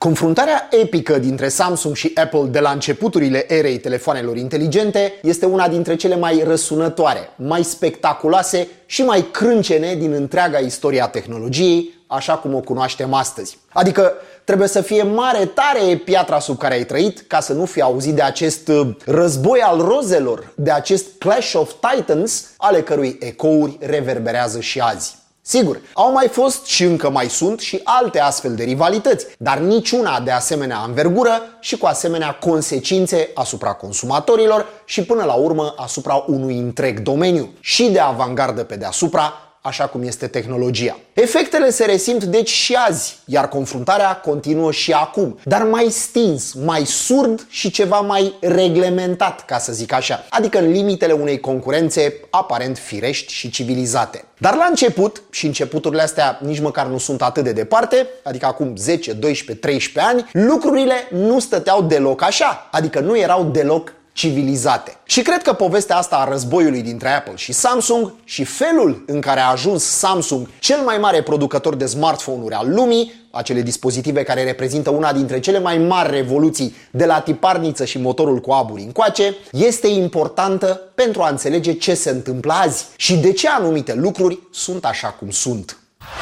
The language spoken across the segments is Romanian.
Confruntarea epică dintre Samsung și Apple de la începuturile erei telefoanelor inteligente este una dintre cele mai răsunătoare, mai spectaculoase și mai crâncene din întreaga istorie a tehnologiei, așa cum o cunoaștem astăzi. Adică trebuie să fie mare tare piatra sub care ai trăit ca să nu fi auzit de acest război al rozelor, de acest Clash of Titans, ale cărui ecouri reverberează și azi. Sigur, au mai fost și încă mai sunt și alte astfel de rivalități, dar niciuna de asemenea învergură și cu asemenea consecințe asupra consumatorilor și până la urmă asupra unui întreg domeniu și de avangardă pe deasupra, așa cum este tehnologia. Efectele se resimt deci și azi, iar confruntarea continuă și acum, dar mai stins, mai surd și ceva mai reglementat, ca să zic așa, adică în limitele unei concurențe aparent firești și civilizate. Dar la început, și începuturile astea nici măcar nu sunt atât de departe, adică acum 10, 12, 13 ani, lucrurile nu stăteau deloc așa, adică nu erau deloc civilizate. Și cred că povestea asta a războiului dintre Apple și Samsung și felul în care a ajuns Samsung cel mai mare producător de smartphone-uri al lumii, acele dispozitive care reprezintă una dintre cele mai mari revoluții de la tiparniță și motorul cu aburi încoace, este importantă pentru a înțelege ce se întâmplă azi și de ce anumite lucruri sunt așa cum sunt.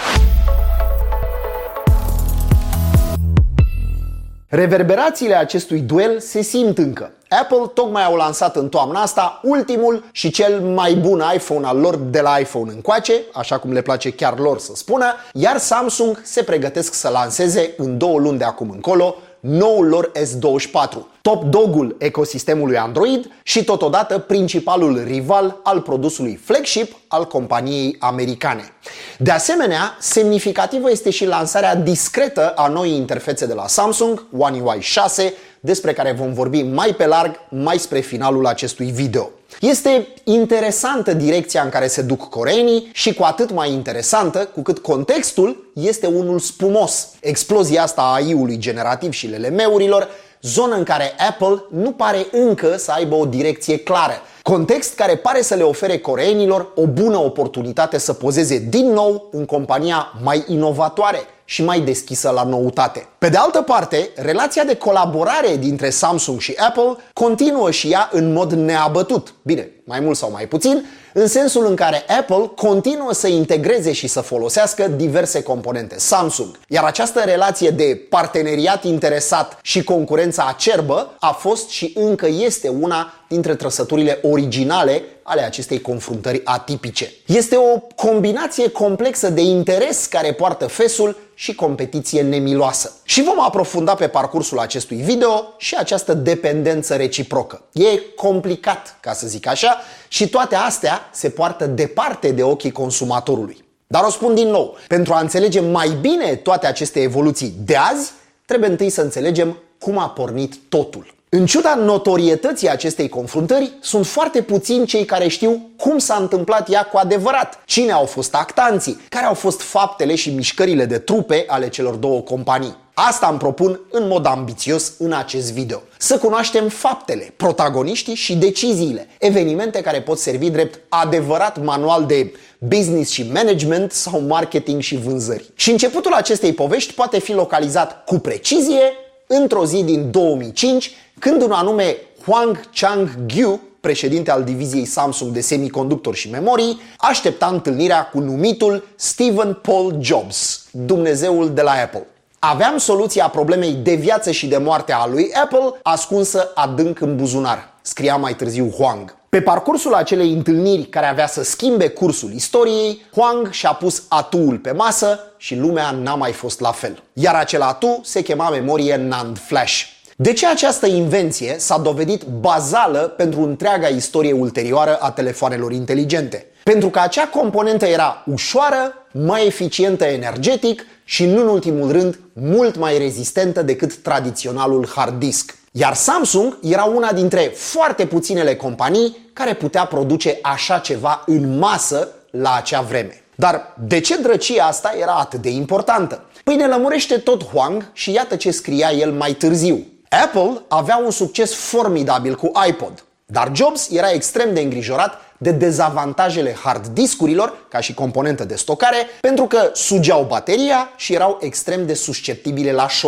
Reverberațiile acestui duel se simt încă. Apple tocmai au lansat în toamna asta ultimul și cel mai bun iPhone al lor de la iPhone încoace, așa cum le place chiar lor să spună, iar Samsung se pregătesc să lanseze în 2 luni de acum încolo noul lor S24, top dog-ul ecosistemului Android și totodată principalul rival al produsului flagship al companiei americane. De asemenea, semnificativă este și lansarea discretă a noii interfețe de la Samsung, One UI 6, despre care vom vorbi mai pe larg mai spre finalul acestui video. Este interesantă direcția în care se duc coreenii și cu atât mai interesantă cu cât contextul este unul spumos. Explozia asta a AI-ului generativ și LLM-urilor, zonă în care Apple nu pare încă să aibă o direcție clară. Context care pare să le ofere coreenilor o bună oportunitate să pozeze din nou în compania mai inovatoare și mai deschisă la noutate. Pe de altă parte, relația de colaborare dintre Samsung și Apple continuă și ea în mod neabătut. Bine, mai mult sau mai puțin, în sensul în care Apple continuă să integreze și să folosească diverse componente Samsung. Iar această relație de parteneriat interesat și concurență acerbă a fost și încă este una dintre trăsăturile originale ale acestei confruntări atipice. Este o combinație complexă de interes care poartă fesul și competiție nemiloasă. Și vom aprofunda pe parcursul acestui video și această dependență reciprocă. E complicat, ca să zic așa, și toate astea se poartă departe de ochii consumatorului. Dar o spun din nou, pentru a înțelege mai bine toate aceste evoluții de azi, trebuie întâi să înțelegem cum a pornit totul. În ciuda notorietății acestei confruntări, sunt foarte puțini cei care știu cum s-a întâmplat ea cu adevărat, cine au fost actanții, care au fost faptele și mișcările de trupe ale celor două companii. Asta îmi propun în mod ambițios în acest video. Să cunoaștem faptele, protagoniștii și deciziile, evenimente care pot servi drept adevărat manual de business și management sau marketing și vânzări. Și începutul acestei povești poate fi localizat cu precizie într-o zi din 2005, când un anume Hwang Chang-gyu, președinte al diviziei Samsung de semiconductori și memorii, aștepta întâlnirea cu numitul Stephen Paul Jobs, Dumnezeul de la Apple. Aveam soluția problemei de viață și de moarte a lui Apple ascunsă adânc în buzunar, scria mai târziu Hwang. Pe parcursul acelei întâlniri care avea să schimbe cursul istoriei, Hwang și-a pus atuul pe masă și lumea n-a mai fost la fel. Iar acel atu se chema memorie NAND Flash. De ce această invenție s-a dovedit bazală pentru întreaga istorie ulterioară a telefoanelor inteligente? Pentru că acea componentă era ușoară, mai eficientă energetic și, nu în ultimul rând, mult mai rezistentă decât tradiționalul hard disk. Iar Samsung era una dintre foarte puținele companii care putea produce așa ceva în masă la acea vreme. Dar de ce drăcia asta era atât de importantă? Păi ne lămurește tot Hwang și iată ce scria el mai târziu. Apple avea un succes formidabil cu iPod, dar Jobs era extrem de îngrijorat de dezavantajele hard discurilor ca și componentă de stocare, pentru că sugeau bateria și erau extrem de susceptibile la șocuri.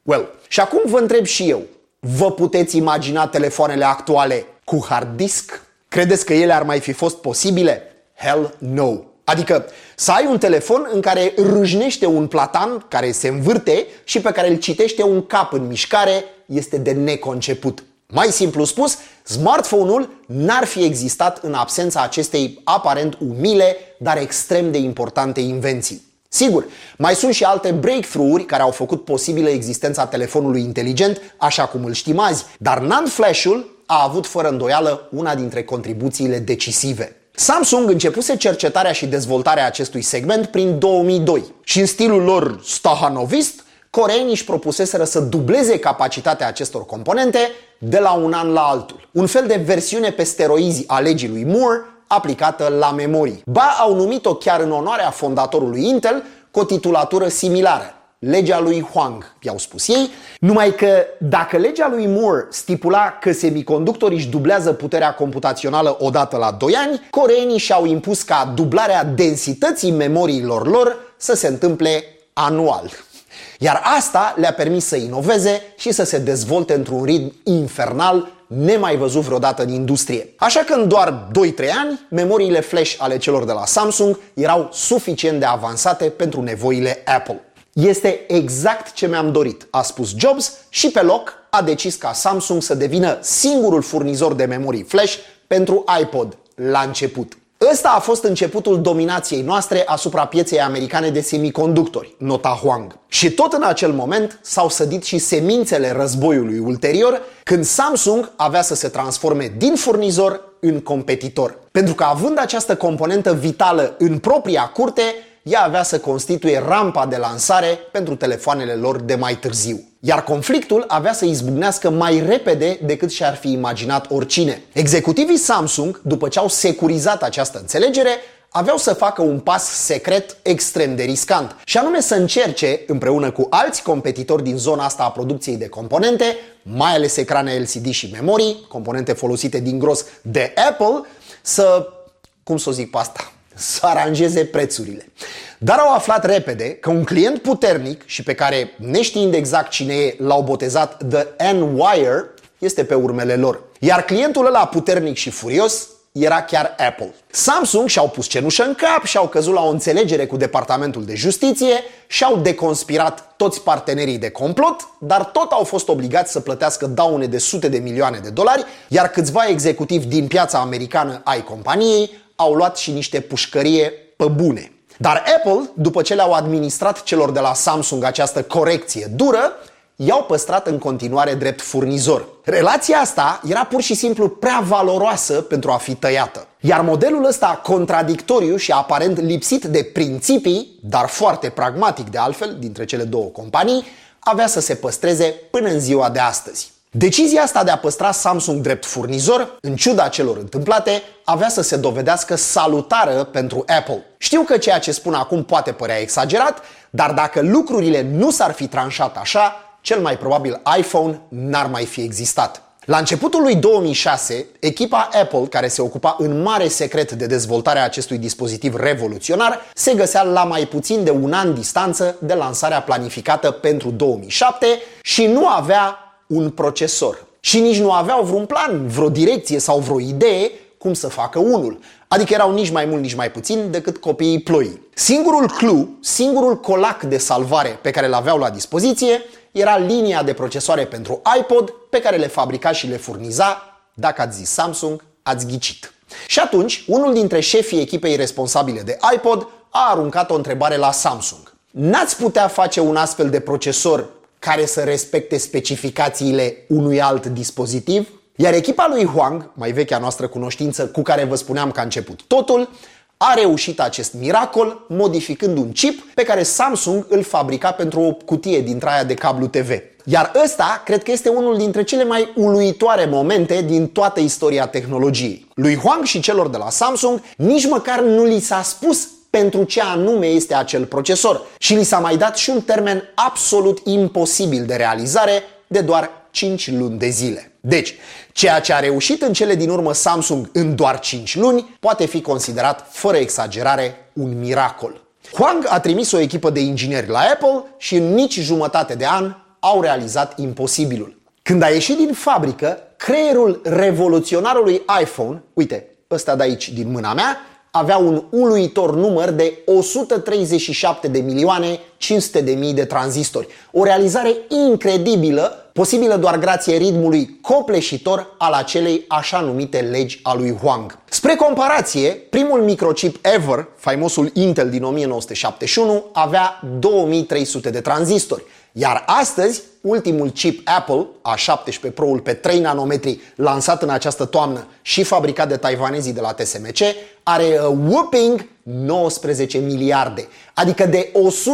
Well, și acum vă întreb și eu, vă puteți imagina telefoanele actuale cu hard disk? Credeți că ele ar mai fi fost posibile? Hell no! Adică să ai un telefon în care râșnește un platan care se învârte și pe care îl citește un cap în mișcare este de neconceput. Mai simplu spus, smartphone-ul n-ar fi existat în absența acestei aparent umile, dar extrem de importante invenții. Sigur, mai sunt și alte breakthrough-uri care au făcut posibilă existența telefonului inteligent, așa cum îl știm azi, dar NAND flash-ul a avut fără îndoială una dintre contribuțiile decisive. Samsung începuse cercetarea și dezvoltarea acestui segment prin 2002 și în stilul lor stahanovist, coreenii își propuseseră să dubleze capacitatea acestor componente de la un an la altul. Un fel de versiune pe steroizi a legii lui Moore aplicată la memorii. Ba au numit-o chiar în onoarea fondatorului Intel cu o titulatură similară. Legea lui Huang, i-au spus ei, numai că dacă legea lui Moore stipula că semiconductorii își dublează puterea computațională odată la 2 ani, coreenii și-au impus ca dublarea densității memoriilor lor să se întâmple anual. Iar asta le-a permis să inoveze și să se dezvolte într-un ritm infernal nemai văzut vreodată în industrie. Așa că în doar 2-3 ani, memoriile flash ale celor de la Samsung erau suficient de avansate pentru nevoile Apple. Este exact ce mi-am dorit, a spus Jobs și pe loc a decis ca Samsung să devină singurul furnizor de memorii flash pentru iPod la început. Ăsta a fost începutul dominației noastre asupra pieței americane de semiconductori, nota Huang. Și tot în acel moment s-au sădit și semințele războiului ulterior, când Samsung avea să se transforme din furnizor în competitor. Pentru că având această componentă vitală în propria curte, ea avea să constituie rampa de lansare pentru telefoanele lor de mai târziu. Iar conflictul avea să izbucnească mai repede decât și-ar fi imaginat oricine. Executivii Samsung, după ce au securizat această înțelegere, aveau să facă un pas secret extrem de riscant, și anume să încerce, împreună cu alți competitori din zona asta a producției de componente, mai ales ecrane LCD și memorii, componente folosite din gros de Apple, să, cum să o zic pe asta, să aranjeze prețurile. Dar au aflat repede că un client puternic și pe care, neștiind exact cine e, l-au botezat The N-Wire, este pe urmele lor. Iar clientul ăla puternic și furios era chiar Apple. Samsung și-au pus cenușă în cap și-au căzut la o înțelegere cu Departamentul de Justiție și-au deconspirat toți partenerii de complot, dar tot au fost obligați să plătească daune de sute de milioane de dolari, iar câțiva executivi din piața americană ai companiei au luat și niște pușcărie pe bune. Dar Apple, după ce le-au administrat celor de la Samsung această corecție dură, i-au păstrat în continuare drept furnizor. Relația asta era pur și simplu prea valoroasă pentru a fi tăiată. Iar modelul ăsta contradictoriu și aparent lipsit de principii, dar foarte pragmatic de altfel, dintre cele două companii, avea să se păstreze până în ziua de astăzi. Decizia asta de a păstra Samsung drept furnizor, în ciuda celor întâmplate, avea să se dovedească salutară pentru Apple. Știu că ceea ce spun acum poate părea exagerat, dar dacă lucrurile nu s-ar fi tranșat așa, cel mai probabil iPhone n-ar mai fi existat. La începutul lui 2006, echipa Apple, care se ocupa în mare secret de dezvoltarea acestui dispozitiv revoluționar, se găsea la mai puțin de un an distanță de lansarea planificată pentru 2007 și nu avea un procesor. Și nici nu aveau vreun plan, vreo direcție sau vreo idee cum să facă unul. Adică erau nici mai mult, nici mai puțin decât copiii ploii. Singurul clue, singurul colac de salvare pe care îl aveau la dispoziție era linia de procesoare pentru iPod pe care le fabrica și le furniza. Dacă ați zis Samsung, ați ghicit. Și atunci, unul dintre șefii echipei responsabile de iPod a aruncat o întrebare la Samsung. N-ați putea face un astfel de procesor care să respecte specificațiile unui alt dispozitiv? Iar echipa lui Huang, mai vechea noastră cunoștință cu care vă spuneam că a început totul, a reușit acest miracol modificând un chip pe care Samsung îl fabrica pentru o cutie dintre aia de cablu TV. Iar ăsta cred că este unul dintre cele mai uluitoare momente din toată istoria tehnologiei. Lui Huang și celor de la Samsung nici măcar nu li s-a spus pentru ce anume este acel procesor și li s-a mai dat și un termen absolut imposibil de realizare de doar 5 luni de zile. Deci, ceea ce a reușit în cele din urmă Samsung în doar 5 luni poate fi considerat, fără exagerare, un miracol. Huang a trimis o echipă de ingineri la Apple și în nici jumătate de an au realizat imposibilul. Când a ieșit din fabrică, creierul revoluționarului iPhone, uite, ăsta de aici din mâna mea, avea un uluitor număr de 137.500.000 de tranzistori. O realizare incredibilă, posibilă doar grație ritmului copleșitor al acelei așa numite legi a lui Huang. Spre comparație, primul microchip ever, faimosul Intel din 1971, avea 2300 de tranzistori. Iar astăzi, ultimul chip Apple, A17 Pro-ul pe 3 nanometri, lansat în această toamnă și fabricat de taiwanezii de la TSMC, are a whopping 19 miliarde, adică de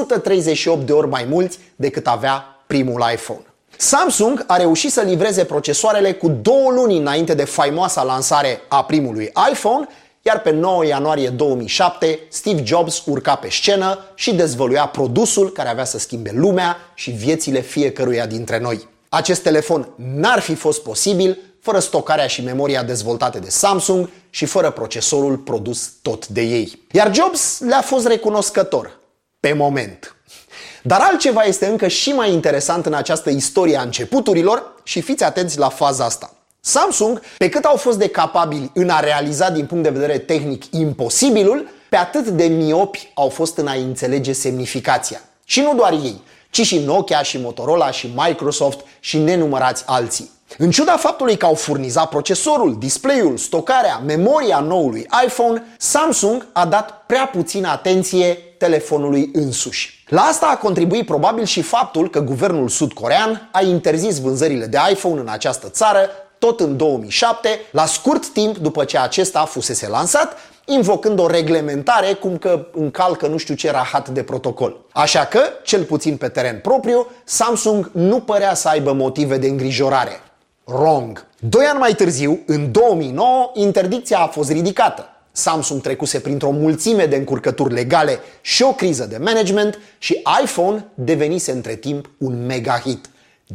138 de ori mai mulți decât avea primul iPhone. Samsung a reușit să livreze procesoarele cu 2 luni înainte de faimoasa lansare a primului iPhone, iar pe 9 ianuarie 2007, Steve Jobs urca pe scenă și dezvăluia produsul care avea să schimbe lumea și viețile fiecăruia dintre noi. Acest telefon n-ar fi fost posibil fără stocarea și memoria dezvoltate de Samsung și fără procesorul produs tot de ei. Iar Jobs le-a fost recunoscător. Pe moment. Dar altceva este încă și mai interesant în această istorie a începuturilor și fiți atenți la faza asta. Samsung, pe cât au fost de capabili în a realiza din punct de vedere tehnic imposibilul, pe atât de miopi au fost în a înțelege semnificația. Și nu doar ei, ci și Nokia și Motorola și Microsoft și nenumărați alții. În ciuda faptului că au furnizat procesorul, display-ul, stocarea, memoria noului iPhone, Samsung a dat prea puțină atenție telefonului însuși. La asta a contribuit probabil și faptul că guvernul sud-corean a interzis vânzările de iPhone în această țară tot în 2007, la scurt timp după ce acesta fusese lansat, invocând o reglementare cum că încalcă nu știu ce rahat de protocol. Așa că, cel puțin pe teren propriu, Samsung nu părea să aibă motive de îngrijorare. Wrong. 2 ani mai târziu, în 2009, interdicția a fost ridicată. Samsung trecuse printr-o mulțime de încurcături legale și o criză de management și iPhone devenise între timp un mega hit.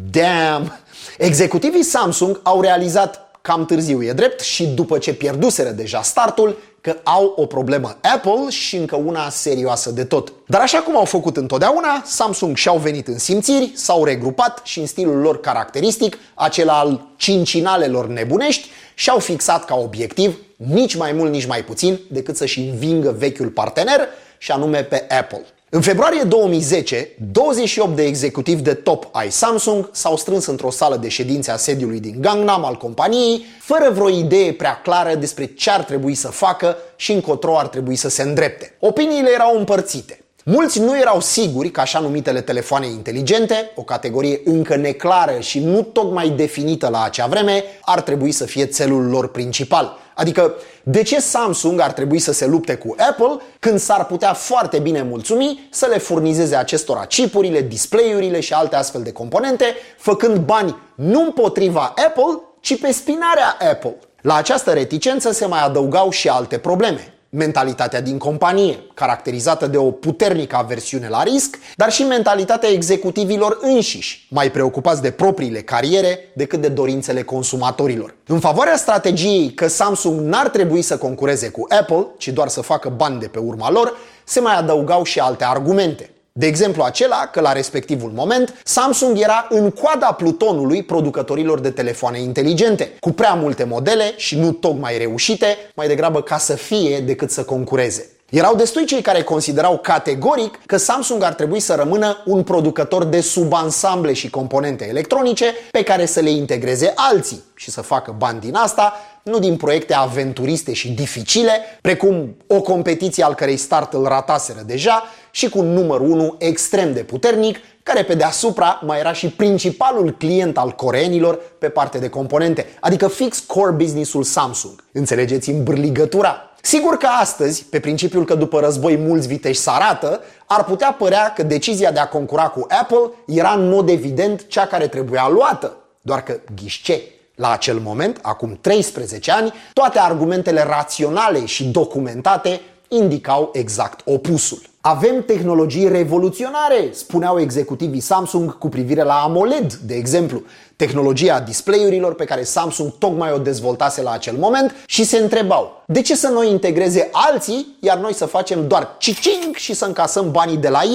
Damn! Executivii Samsung au realizat cam târziu, e drept, și după ce pierduseră deja startul, că au o problemă Apple și încă una serioasă de tot. Dar așa cum au făcut întotdeauna, Samsung și-au venit în simțiri, s-au regrupat și în stilul lor caracteristic, acela al cincinalelor nebunești, și-au fixat ca obiectiv, nici mai mult, nici mai puțin, decât să-și învingă vechiul partener, și anume pe Apple. În februarie 2010, 28 de executivi de top ai Samsung s-au strâns într-o sală de ședințe a sediului din Gangnam al companiei, fără vreo idee prea clară despre ce ar trebui să facă și încotro ar trebui să se îndrepte. Opiniile erau împărțite. Mulți nu erau siguri că așa numitele telefoane inteligente, o categorie încă neclară și nu tocmai definită la acea vreme, ar trebui să fie țelul lor principal. Adică, de ce Samsung ar trebui să se lupte cu Apple când s-ar putea foarte bine mulțumi să le furnizeze acestora chipurile, display-urile și alte astfel de componente, făcând bani nu împotriva Apple, ci pe spinarea Apple? La această reticență se mai adăugau și alte probleme. Mentalitatea din companie, caracterizată de o puternică aversiune la risc, dar și mentalitatea executivilor înșiși, mai preocupați de propriile cariere decât de dorințele consumatorilor. În favoarea strategiei că Samsung n-ar trebui să concureze cu Apple, ci doar să facă bani de pe urma lor, se mai adăugau și alte argumente. De exemplu acela că la respectivul moment Samsung era în coada plutonului producătorilor de telefoane inteligente, cu prea multe modele și nu tocmai reușite, mai degrabă ca să fie decât să concureze. Erau destui cei care considerau categoric că Samsung ar trebui să rămână un producător de subansamble și componente electronice pe care să le integreze alții și să facă bani din asta, nu din proiecte aventuriste și dificile, precum o competiție al cărei start îl rataseră deja și cu un număr 1 extrem de puternic, care pe deasupra mai era și principalul client al coreenilor pe parte de componente, adică fix core business-ul Samsung. Înțelegeți îmbârligătura? Sigur că astăzi, pe principiul că după război mulți viteși s-arată, ar putea părea că decizia de a concura cu Apple era în mod evident cea care trebuia luată, doar că ghișce. La acel moment, acum 13 ani, toate argumentele raționale și documentate indicau exact opusul. Avem tehnologii revoluționare, spuneau executivii Samsung cu privire la AMOLED, de exemplu, tehnologia display-urilor pe care Samsung tocmai o dezvoltase la acel moment și se întrebau, de ce să noi integreze alții, iar noi să facem doar cicing și să încasăm banii de la ei?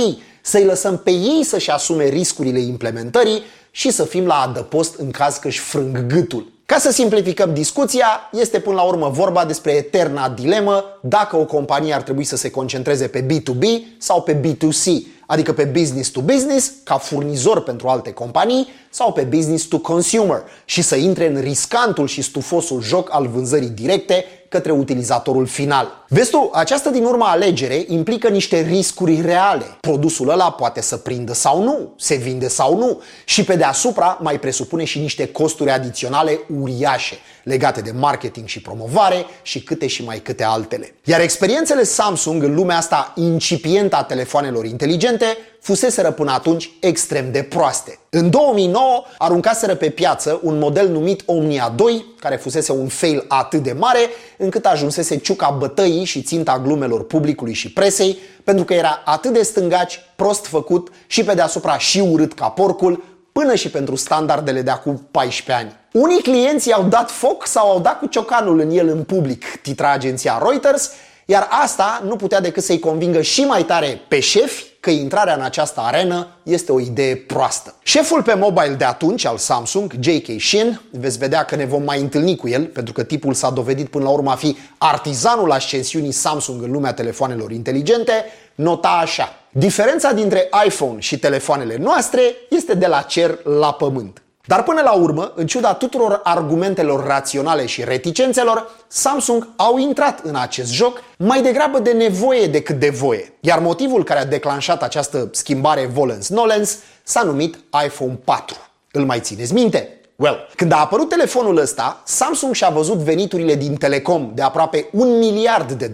să-i lăsăm pe ei să-și asume riscurile implementării și să fim la adăpost în caz că își frâng gâtul. Ca să simplificăm discuția, este până la urmă vorba despre eterna dilemă dacă o companie ar trebui să se concentreze pe B2B sau pe B2C, adică pe business to business, ca furnizor pentru alte companii, sau pe business to consumer și să intre în riscantul și stufosul joc al vânzării directe către utilizatorul final. Vezi tu, această din urmă alegere implică niște riscuri reale. Produsul ăla poate să prindă sau nu, se vinde sau nu și pe deasupra mai presupune și niște costuri adiționale uriașe legate de marketing și promovare și câte și mai câte altele. Iar experiențele Samsung în lumea asta incipientă a telefoanelor inteligente fuseseră până atunci extrem de proaste. În 2009 aruncaseră pe piață un model numit Omnia 2, care fusese un fail atât de mare încât ajunsese ciuca bătăii și ținta glumelor publicului și presei, pentru că era atât de stângaci, prost făcut și pe deasupra și urât ca porcul, până și pentru standardele de acum 14 ani. Unii clienți i-au dat foc sau au dat cu ciocanul în el în public, titra agenția Reuters, iar asta nu putea decât să-i convingă și mai tare pe șefi că intrarea în această arenă este o idee proastă. Șeful pe mobile de atunci al Samsung, J.K. Shin, veți vedea că ne vom mai întâlni cu el, pentru că tipul s-a dovedit până la urmă a fi artizanul ascensiunii Samsung în lumea telefoanelor inteligente, nota așa: diferența dintre iPhone și telefoanele noastre este de la cer la pământ. Dar până la urmă, în ciuda tuturor argumentelor raționale și reticențelor, Samsung au intrat în acest joc mai degrabă de nevoie decât de voie. Iar motivul care a declanșat această schimbare volens-nolens s-a numit iPhone 4. Îl mai țineți minte? Well, când a apărut telefonul ăsta, Samsung și-a văzut veniturile din telecom de aproape $1 miliard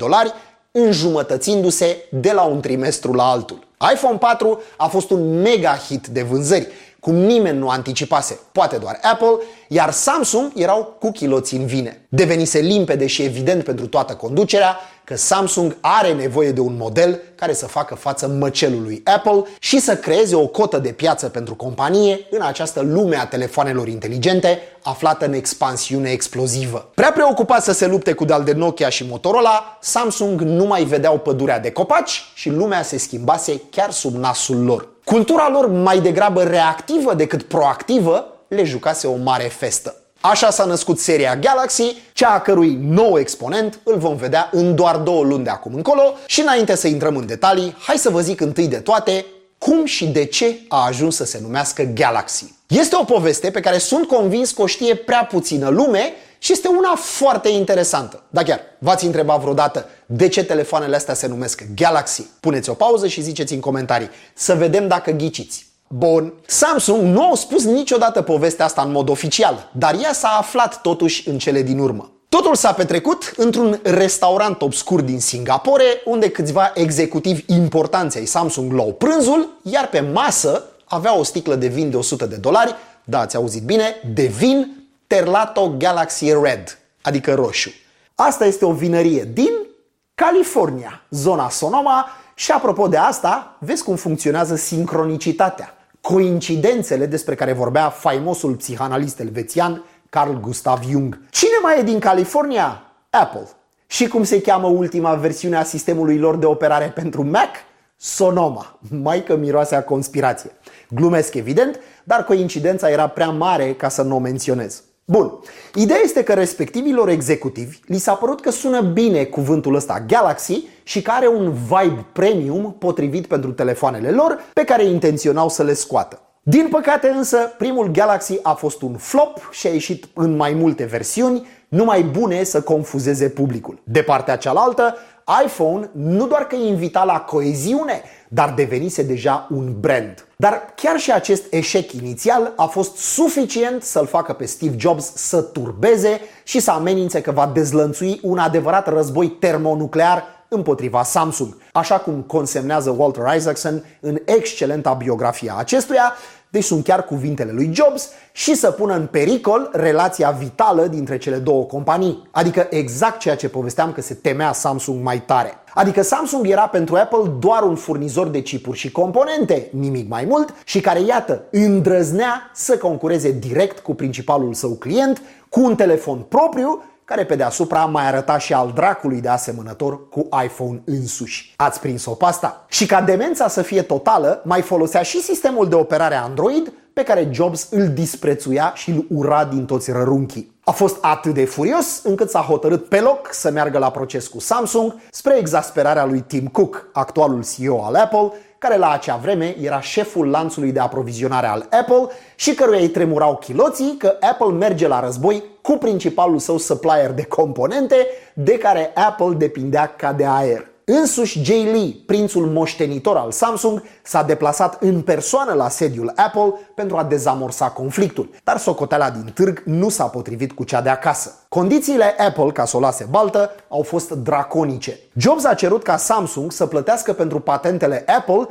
înjumătățindu-se de la un trimestru la altul. iPhone 4 a fost un mega hit de vânzări, cum nimeni nu anticipase, poate doar Apple, iar Samsung erau cu chiloții în vine. Devenise limpede și evident pentru toată conducerea că Samsung are nevoie de un model care să facă față măcelului Apple și să creeze o cotă de piață pentru companie în această lume a telefoanelor inteligente aflată în expansiune explozivă. Prea preocupat să se lupte cu de-al de Nokia și Motorola, Samsung nu mai vedeau pădurea de copaci și lumea se schimbase chiar sub nasul lor. Cultura lor mai degrabă reactivă decât proactivă le jucase o mare festă. Așa s-a născut seria Galaxy, cea a cărui nou exponent îl vom vedea în doar 2 luni de acum încolo și înainte să intrăm în detalii, hai să vă zic întâi de toate cum și de ce a ajuns să se numească Galaxy. Este o poveste pe care sunt convins că o știe prea puțină lume și este una foarte interesantă. Dar chiar, v-ați întrebat vreodată de ce telefoanele astea se numesc Galaxy? Puneți o pauză și ziceți în comentarii, să vedem dacă ghiciți. Bun. Samsung nu au spus niciodată povestea asta în mod oficial, dar ea s-a aflat totuși în cele din urmă. Totul s-a petrecut într-un restaurant obscur din Singapore, unde câțiva executivi importanți ai Samsung luau prânzul, iar pe masă avea o sticlă de vin de $100, da, ați auzit bine, de vin Terlato Galaxy Red, adică roșu. Asta este o vinărie din California, zona Sonoma, și apropo de asta, vezi cum funcționează sincronicitatea, coincidențele despre care vorbea faimosul psihanalist elvețian Carl Gustav Jung. Cine mai e din California? Apple. Și cum se cheamă ultima versiune a sistemului lor de operare pentru Mac? Sonoma. Maică miroase a conspirație. Glumesc evident, dar coincidența era prea mare ca să nu o menționez. Bun, ideea este că respectivilor executivi li s-a părut că sună bine cuvântul ăsta Galaxy și că are un vibe premium potrivit pentru telefoanele lor pe care intenționau să le scoată. Din păcate însă, primul Galaxy a fost un flop și a ieșit în mai multe versiuni, numai bune să confuzeze publicul. De partea cealaltă, iPhone nu doar că invita la coeziune, dar devenise deja un brand. Dar chiar și acest eșec inițial a fost suficient să-l facă pe Steve Jobs să turbeze și să amenințe că va dezlănțui un adevărat război termonuclear împotriva Samsung, așa cum consemnează Walter Isaacson în excelenta biografie a acestuia, deci sunt chiar cuvintele lui Jobs, și să pună în pericol relația vitală dintre cele două companii. Adică exact ceea ce povesteam că se temea Samsung mai tare. Adică Samsung era pentru Apple doar un furnizor de chipuri și componente, nimic mai mult, și care, iată, îndrăznea să concureze direct cu principalul său client, cu un telefon propriu care pe deasupra mai arăta și al dracului de asemănător cu iPhone însuși. Ați prins-o pe asta? Și ca demența să fie totală, mai folosea și sistemul de operare Android pe care Jobs îl disprețuia și îl ura din toți rărunchii. A fost atât de furios încât s-a hotărât pe loc să meargă la proces cu Samsung, spre exasperarea lui Tim Cook, actualul CEO al Apple, care la acea vreme era șeful lanțului de aprovizionare al Apple și căruia îi tremurau chiloții că Apple merge la război cu principalul său supplier de componente, de care Apple depindea ca de aer. Însuși Jay Lee, prințul moștenitor al Samsung, s-a deplasat în persoană la sediul Apple pentru a dezamorsa conflictul, dar socoteala din târg nu s-a potrivit cu cea de acasă. Condițiile Apple, ca să o lase baltă, au fost draconice. Jobs a cerut ca Samsung să plătească pentru patentele Apple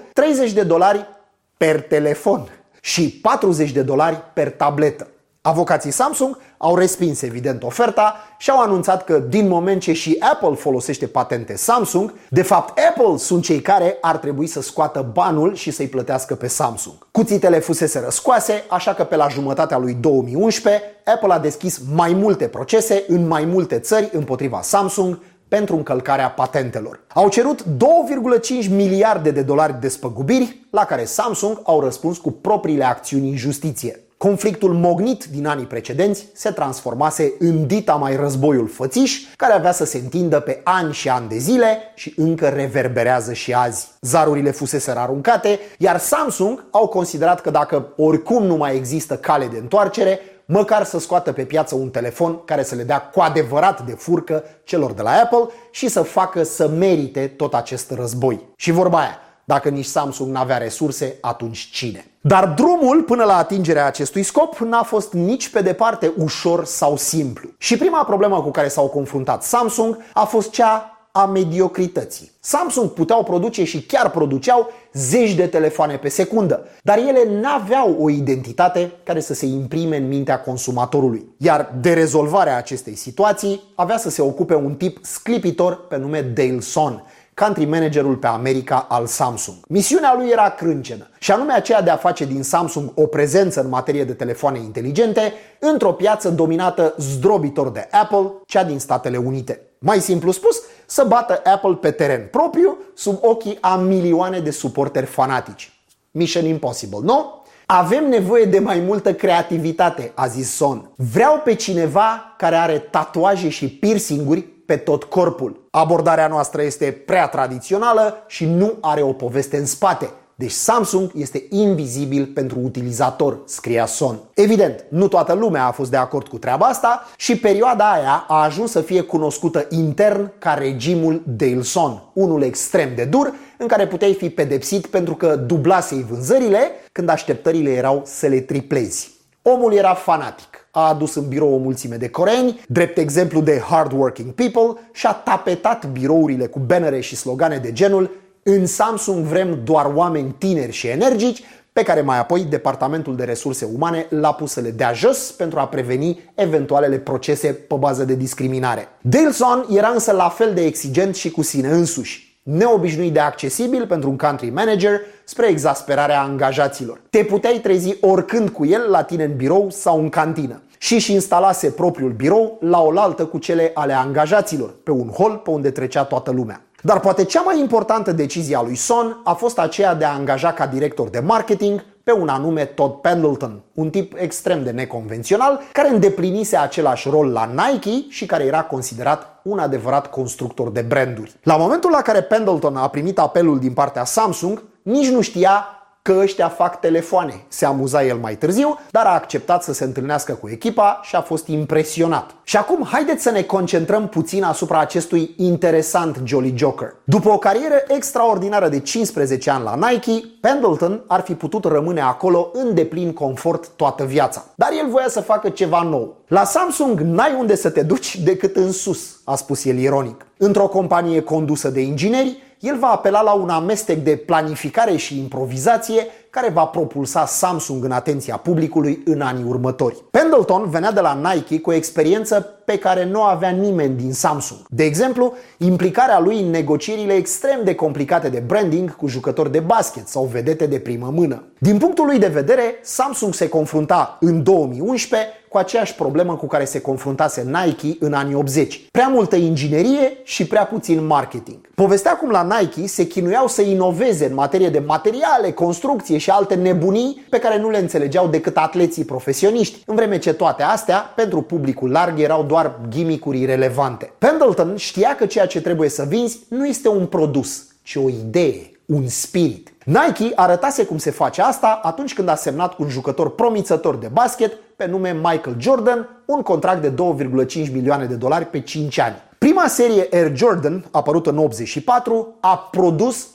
$30 per telefon și $40 per tabletă. Avocații Samsung au respins evident oferta și au anunțat că din moment ce și Apple folosește patente Samsung, de fapt Apple sunt cei care ar trebui să scoată banul și să-i plătească pe Samsung. Cuțitele fusese răscoase, așa că pe la jumătatea lui 2011 Apple a deschis mai multe procese în mai multe țări împotriva Samsung pentru încălcarea patentelor. Au cerut $2,5 miliarde de despăgubiri, la care Samsung au răspuns cu propriile acțiuni în justiție. Conflictul mognit din anii precedenți se transformase în dita mai războiul fățiș, care avea să se întindă pe ani și ani de zile și încă reverberează și azi. Zarurile fuseseră aruncate, iar Samsung au considerat că dacă oricum nu mai există cale de întoarcere, măcar să scoată pe piață un telefon care să le dea cu adevărat de furcă celor de la Apple și să facă să merite tot acest război. Și vorba aia, dacă nici Samsung n-avea resurse, atunci cine? Dar drumul până la atingerea acestui scop n-a fost nici pe departe ușor sau simplu. Și prima problemă cu care s-au confruntat Samsung a fost cea a mediocrității. Samsung puteau produce și chiar produceau zeci de telefoane pe secundă, dar ele n-aveau o identitate care să se imprime în mintea consumatorului. Iar de rezolvarea acestei situații avea să se ocupe un tip sclipitor pe nume Dale Son, country managerul pe America al Samsung. Misiunea lui era crâncenă, și anume aceea de a face din Samsung o prezență în materie de telefoane inteligente într-o piață dominată zdrobitor de Apple, cea din Statele Unite. Mai simplu spus, să bată Apple pe teren propriu, sub ochii a milioane de suporteri fanatici. Mission impossible, nu? Avem nevoie de mai multă creativitate, a zis Son. Vreau pe cineva care are tatuaje și piercinguri pe tot corpul. Abordarea noastră este prea tradițională și nu are o poveste în spate. Deci Samsung este invizibil pentru utilizator, scria Son. Evident, nu toată lumea a fost de acord cu treaba asta și perioada aia a ajuns să fie cunoscută intern ca regimul Dale Son, unul extrem de dur, în care puteai fi pedepsit pentru că dublasei vânzările când așteptările erau să le triplezi. Omul era fanatic. A adus în birou o mulțime de coreeni, drept exemplu de hardworking people, și a tapetat birourile cu bannere și slogane de genul "În Samsung vrem doar oameni tineri și energici", pe care mai apoi Departamentul de Resurse Umane l-a pus să le dea jos pentru a preveni eventualele procese pe bază de discriminare. Dale Son era însă la fel de exigent și cu sine însuși, neobișnuit de accesibil pentru un country manager, spre exasperarea angajaților. Te puteai trezi oricând cu el la tine în birou sau în cantină. Și instalase propriul birou la oaltă cu cele ale angajaților, pe un hol pe unde trecea toată lumea. Dar poate cea mai importantă decizie a lui Son a fost aceea de a angaja ca director de marketing pe un anume Todd Pendleton, un tip extrem de neconvențional, care îndeplinise același rol la Nike și care era considerat un adevărat constructor de branduri. La momentul la care Pendleton a primit apelul din partea Samsung, nici nu știa că ăștia fac telefoane. Se amuza el mai târziu, dar a acceptat să se întâlnească cu echipa și a fost impresionat. Și acum haideți să ne concentrăm puțin asupra acestui interesant Jolly Joker. După o carieră extraordinară de 15 ani la Nike, Pendleton ar fi putut rămâne acolo în deplin confort toată viața. Dar el voia să facă ceva nou. La Samsung n-ai unde să te duci decât în sus, a spus el ironic. Într-o companie condusă de ingineri, el va apela la un amestec de planificare și improvizație care va propulsa Samsung în atenția publicului în anii următori. Pendleton venea de la Nike cu o experiență pe care nu avea nimeni din Samsung. De exemplu, implicarea lui în negocierile extrem de complicate de branding cu jucători de basket sau vedete de primă mână. Din punctul lui de vedere, Samsung se confrunta în 2011 cu aceeași problemă cu care se confruntase Nike în anii 80. Prea multă inginerie și prea puțin marketing. Povestea cum la Nike se chinuiau să inoveze în materie de materiale, construcție și alte nebunii pe care nu le înțelegeau decât atleții profesioniști, în vreme ce toate astea, pentru publicul larg, erau doar gimmick-uri irelevante. Pendleton știa că ceea ce trebuie să vinzi nu este un produs, ci o idee, un spirit. Nike arătase cum se face asta atunci când a semnat cu un jucător promițător de basket pe nume Michael Jordan un contract de $2,5 milioane pe 5 ani. Prima serie Air Jordan, apărută în 84, a produs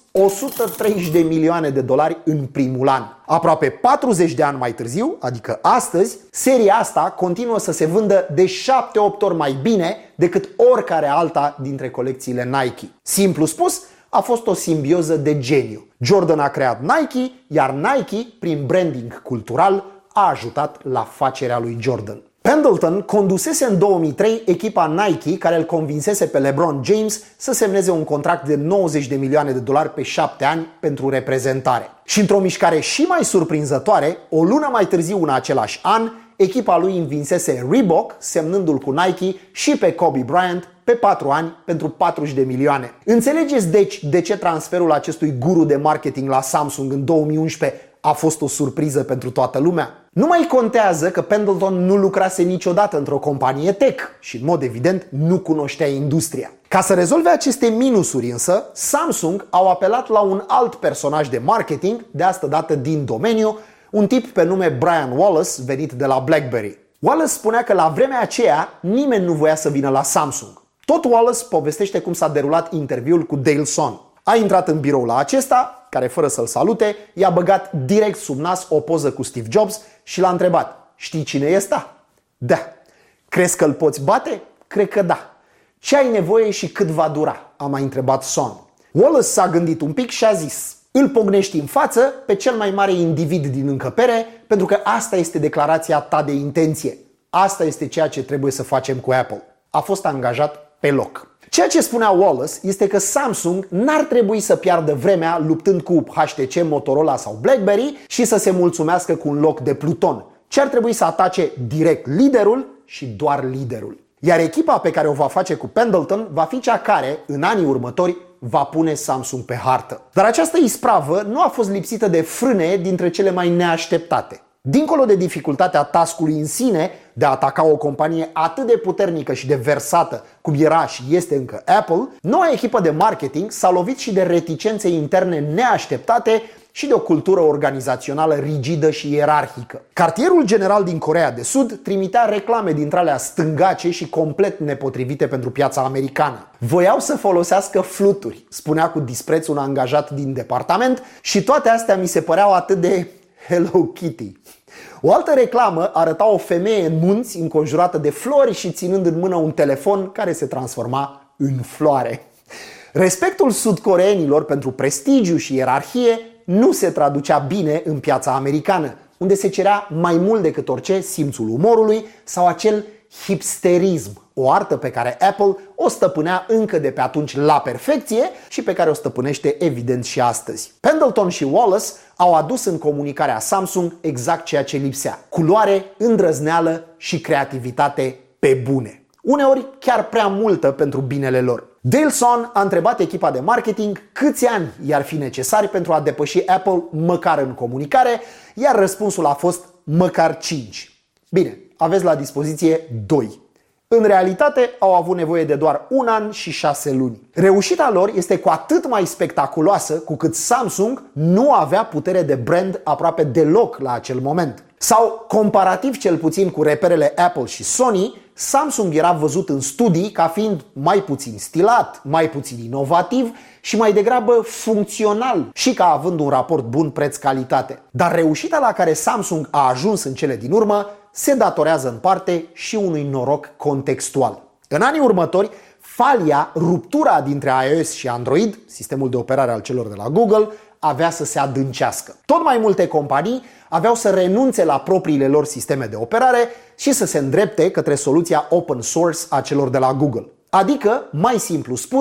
$130 de milioane în primul an. Aproape 40 de ani mai târziu, adică astăzi, seria asta continuă să se vândă de 7-8 ori mai bine decât oricare alta dintre colecțiile Nike. Simplu spus, a fost o simbioză de geniu. Jordan a creat Nike, iar Nike, prin branding cultural, a ajutat la facerea lui Jordan. Pendleton condusese în 2003 echipa Nike care îl convinsese pe LeBron James să semneze un contract de $90 de milioane pe 7 ani pentru reprezentare. Și într-o mișcare și mai surprinzătoare, o lună mai târziu în același an, echipa lui învinsese Reebok, semnându-l cu Nike și pe Kobe Bryant pe 4 ani pentru $40 de milioane. Înțelegeți deci de ce transferul acestui guru de marketing la Samsung în 2011 a fost o surpriză pentru toată lumea? Nu mai contează că Pendleton nu lucrase niciodată într-o companie tech și, în mod evident, nu cunoștea industria. Ca să rezolve aceste minusuri însă, Samsung au apelat la un alt personaj de marketing, de asta dată din domeniu, un tip pe nume Brian Wallace, venit de la BlackBerry. Wallace spunea că la vremea aceea nimeni nu voia să vină la Samsung. Tot Wallace povestește cum s-a derulat interviul cu Dale Son. A intrat în birou la acesta, care fără să-l salute, i-a băgat direct sub nas o poză cu Steve Jobs și l-a întrebat: știi cine e ăsta? Da. Crezi că îl poți bate? Cred că da. Ce ai nevoie și cât va dura? A mai întrebat Son. Wallace s-a gândit un pic și a zis: îl pognești în față pe cel mai mare individ din încăpere, pentru că asta este declarația ta de intenție. Asta este ceea ce trebuie să facem cu Apple. A fost angajat pe loc. Ceea ce spunea Wallace este că Samsung n-ar trebui să piardă vremea luptând cu HTC, Motorola sau BlackBerry și să se mulțumească cu un loc de pluton, ci ar trebui să atace direct liderul și doar liderul. Iar echipa pe care o va face cu Pendleton va fi cea care, în anii următori, va pune Samsung pe hartă. Dar această ispravă nu a fost lipsită de frâne dintre cele mai neașteptate. Dincolo de dificultatea task-ului în sine de a ataca o companie atât de puternică și de versată cum era și este încă Apple, noua echipă de marketing s-a lovit și de reticențe interne neașteptate și de o cultură organizațională rigidă și ierarhică. Cartierul general din Coreea de Sud trimitea reclame dintre alea stângace și complet nepotrivite pentru piața americană. Voiau să folosească fluturi, spunea cu dispreț un angajat din departament, și toate astea mi se păreau atât de Hello Kitty. O altă reclamă arăta o femeie în munți înconjurată de flori și ținând în mână un telefon care se transforma în floare. Respectul sudcoreenilor pentru prestigiu și ierarhie nu se traducea bine în piața americană, unde se cerea mai mult decât orice simțul umorului sau acel hipsterism, o artă pe care Apple o stăpânea încă de pe atunci la perfecție și pe care o stăpânește evident și astăzi. Pendleton și Wallace au adus în comunicarea Samsung exact ceea ce lipsea: culoare, îndrăzneală și creativitate pe bune. Uneori chiar prea multă pentru binele lor. Dale Son a întrebat echipa de marketing câți ani i-ar fi necesari pentru a depăși Apple măcar în comunicare, iar răspunsul a fost măcar 5. Bine, aveți la dispoziție 2. În realitate au avut nevoie de doar 1 an și 6 luni. Reușita lor este cu atât mai spectaculoasă cu cât Samsung nu avea putere de brand aproape deloc la acel moment. Sau, comparativ cel puțin cu reperele Apple și Sony, Samsung era văzut în studii ca fiind mai puțin stilat, mai puțin inovativ și mai degrabă funcțional și ca având un raport bun preț-calitate. Dar reușita la care Samsung a ajuns în cele din urmă se datorează în parte și unui noroc contextual. În anii următori, falia, ruptura dintre iOS și Android, sistemul de operare al celor de la Google, avea să se adâncească. Tot mai multe companii aveau să renunțe la propriile lor sisteme de operare și să se îndrepte către soluția open source a celor de la Google. Adică, mai simplu spus,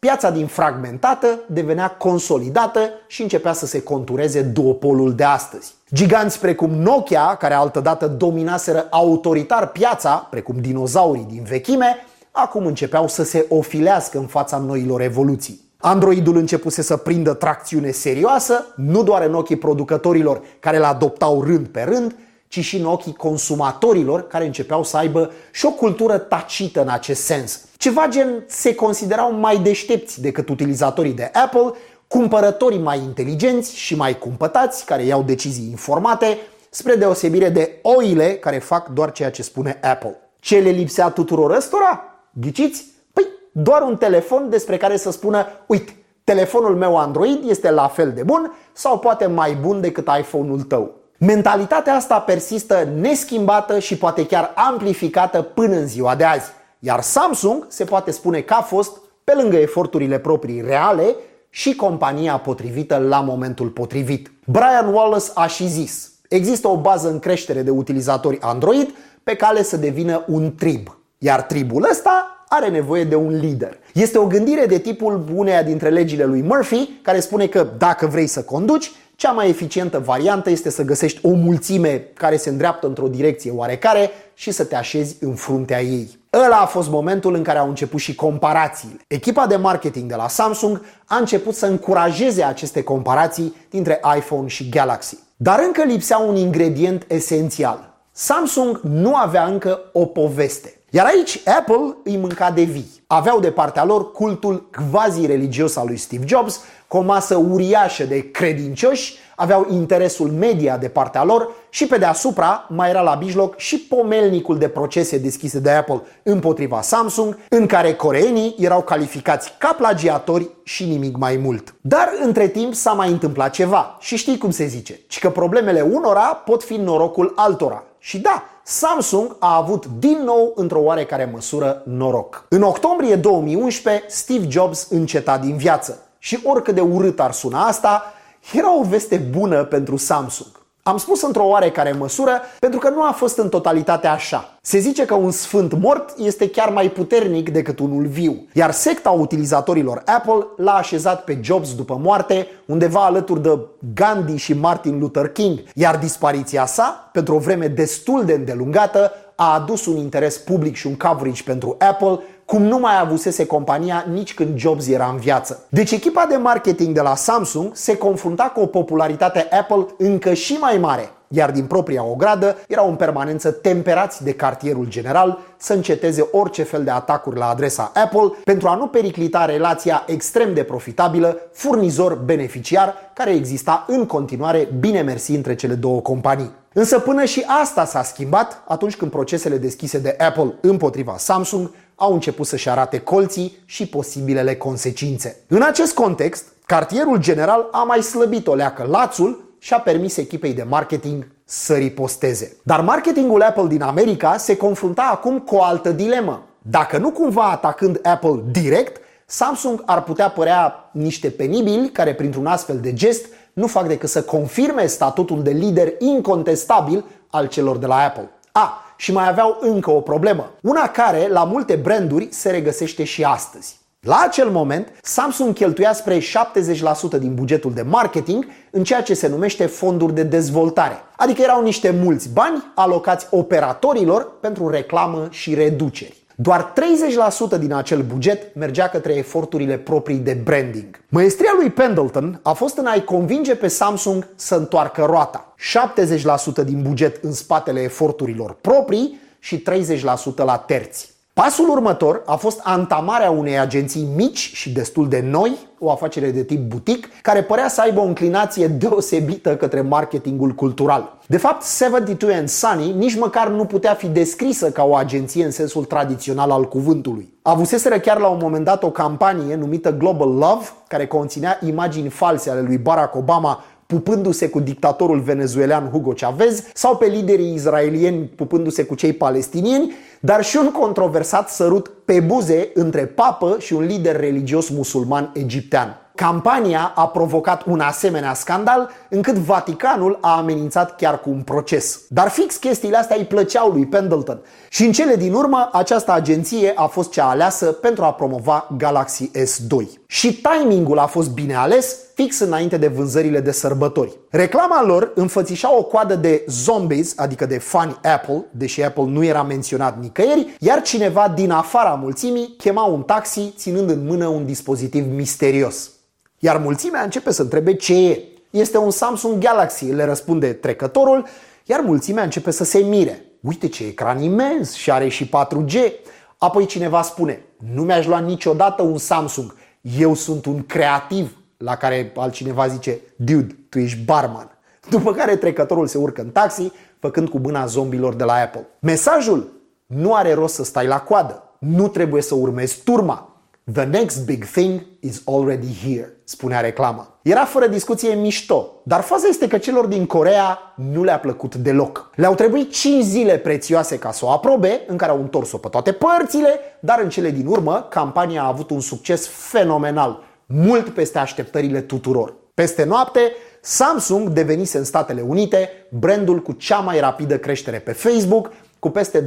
piața din fragmentată devenea consolidată și începea să se contureze duopolul de astăzi. Giganți precum Nokia, care altădată dominaseră autoritar piața, precum dinozaurii din vechime, acum începeau să se ofilească în fața noilor evoluții. Androidul începuse să prindă tracțiune serioasă, nu doar în ochii producătorilor care îl adoptau rând pe rând, ci și în ochii consumatorilor care începeau să aibă și o cultură tacită în acest sens. Ceva gen se considerau mai deștepți decât utilizatorii de Apple, cumpărătorii mai inteligenți și mai cumpătați care iau decizii informate, spre deosebire de oile care fac doar ceea ce spune Apple. Ce le lipsea tuturor ăstora? Ghiciți? Păi, doar un telefon despre care să spună: uite, telefonul meu Android este la fel de bun sau poate mai bun decât iPhone-ul tău. Mentalitatea asta persistă neschimbată și poate chiar amplificată până în ziua de azi. Iar Samsung se poate spune că a fost, pe lângă eforturile proprii reale, și compania potrivită la momentul potrivit. Brian Wallace a și zis: există o bază în creștere de utilizatori Android pe cale să devină un trib. Iar tribul ăsta are nevoie de un lider. Este o gândire de tipul uneia dintre legile lui Murphy, care spune că dacă vrei să conduci, cea mai eficientă variantă este să găsești o mulțime care se îndreaptă într-o direcție oarecare și să te așezi în fruntea ei. Ăla a fost momentul în care au început și comparațiile. Echipa de marketing de la Samsung a început să încurajeze aceste comparații dintre iPhone și Galaxy. Dar încă lipsea un ingredient esențial. Samsung nu avea încă o poveste. Iar aici Apple îi mânca de vii. Aveau de partea lor cultul quasi-religios al lui Steve Jobs, cu o masă uriașă de credincioși, aveau interesul media de partea lor și pe deasupra mai era la mijloc și pomelnicul de procese deschise de Apple împotriva Samsung, în care coreenii erau calificați ca plagiatori și nimic mai mult. Dar între timp s-a mai întâmplat ceva și știi cum se zice, ci că problemele unora pot fi norocul altora. Și da, Samsung a avut din nou într-o oarecare măsură noroc. În octombrie 2011, Steve Jobs înceta din viață. Și oricât de urât ar suna asta, era o veste bună pentru Samsung. Am spus într-o oarecare măsură pentru că nu a fost în totalitate așa. Se zice că un sfânt mort este chiar mai puternic decât unul viu, iar secta utilizatorilor Apple l-a așezat pe Jobs după moarte undeva alături de Gandhi și Martin Luther King, iar dispariția sa, pentru o vreme destul de îndelungată, a adus un interes public și un coverage pentru Apple cum nu mai avusese compania nici când Jobs era în viață. Deci echipa de marketing de la Samsung se confrunta cu o popularitate Apple încă și mai mare, iar din propria ogradă erau în permanență temperați de cartierul general să înceteze orice fel de atacuri la adresa Apple pentru a nu periclita relația extrem de profitabilă furnizor-beneficiar care exista în continuare, bine mersi, între cele două companii. Însă până și asta s-a schimbat atunci când procesele deschise de Apple împotriva Samsung au început să-și arate colții și posibilele consecințe. În acest context, cartierul general a mai slăbit o leacă lațul și a permis echipei de marketing să riposteze. Dar marketingul Apple din America se confrunta acum cu o altă dilemă. Dacă nu cumva atacând Apple direct, Samsung ar putea părea niște penibili care printr-un astfel de gest nu fac decât să confirme statutul de lider incontestabil al celor de la Apple. Și mai aveau încă o problemă, una care la multe branduri se regăsește și astăzi. La acel moment, Samsung cheltuia spre 70% din bugetul de marketing în ceea ce se numește fonduri de dezvoltare. Adică erau niște mulți bani alocați operatorilor pentru reclamă și reduceri. Doar 30% din acel buget mergea către eforturile proprii de branding. Măestria lui Pendleton a fost în a-i convinge pe Samsung să întoarcă roata. 70% din buget în spatele eforturilor proprii și 30% la terți. Pasul următor a fost antamarea unei agenții mici și destul de noi, o afacere de tip butic, care părea să aibă o înclinație deosebită către marketingul cultural. De fapt, 72 & Sunny nici măcar nu putea fi descrisă ca o agenție în sensul tradițional al cuvântului. Avuseseră chiar la un moment dat o campanie numită Global Love, care conținea imagini false ale lui Barack Obama pupându-se cu dictatorul venezuelan Hugo Chavez sau pe liderii israelieni pupându-se cu cei palestinieni, dar și un controversat sărut pe buze între papă și un lider religios musulman egiptean. Campania a provocat un asemenea scandal încât Vaticanul a amenințat chiar cu un proces. Dar fix chestiile astea îi plăceau lui Pendleton și în cele din urmă această agenție a fost cea aleasă pentru a promova Galaxy S2. Și timingul a fost bine ales fix înainte de vânzările de sărbători. Reclama lor înfățișa o coadă de zombies, adică de fani Apple, deși Apple nu era menționat nicăieri, iar cineva din afara mulțimii chema un taxi ținând în mână un dispozitiv misterios. Iar mulțimea începe să întrebe ce e. Este un Samsung Galaxy, le răspunde trecătorul, iar mulțimea începe să se mire. Uite ce ecran imens și are și 4G. Apoi cineva spune, nu mi-aș lua niciodată un Samsung, eu sunt un creativ. La care altcineva zice, dude, tu ești barman. După care trecătorul se urcă în taxi, făcând cu mâna zombilor de la Apple. Mesajul? Nu are rost să stai la coadă. Nu trebuie să urmezi turma. The next big thing is already here, spunea reclama. Era fără discuție mișto, dar faza este că celor din Coreea nu le-a plăcut deloc. Le-au trebuit 5 zile prețioase ca să o aprobe, în care au întors-o pe toate părțile, dar în cele din urmă, campania a avut un succes fenomenal, mult peste așteptările tuturor. Peste noapte, Samsung devenise în Statele Unite brandul cu cea mai rapidă creștere pe Facebook, cu peste